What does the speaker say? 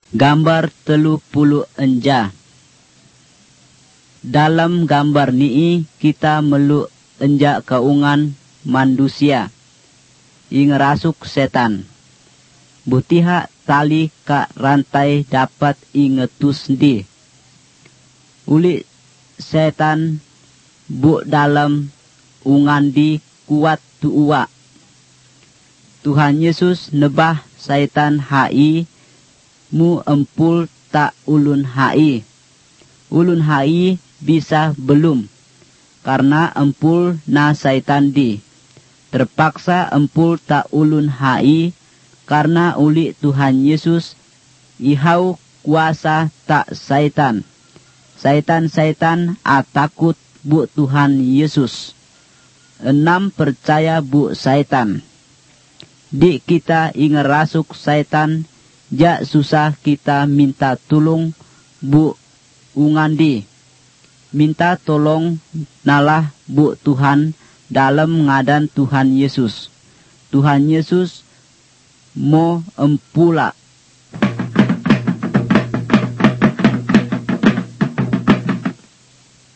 Gambar 30 enja. Dalam gambar nii kita melu enja kaungan manusia ingerasuk setan. Butiha tali ka rantai dapat ingetus di. Uli setan bu dalam ungan di kuat tuua. Tuhan Yesus nebah setan hai mu empul tak ulun hai. Ulun hai bisa belum, karena empul na setan di. Terpaksa empul tak ulun hai, karena uli Tuhan Yesus ihau kuasa tak setan. Setan takut bu Tuhan Yesus. 6 percaya bu setan. Di kita ingerasuk setan, ja susah kita minta tolong bu ungandi. Minta tolong nalah bu Tuhan dalam ngadan Tuhan Yesus. Tuhan Yesus mo empula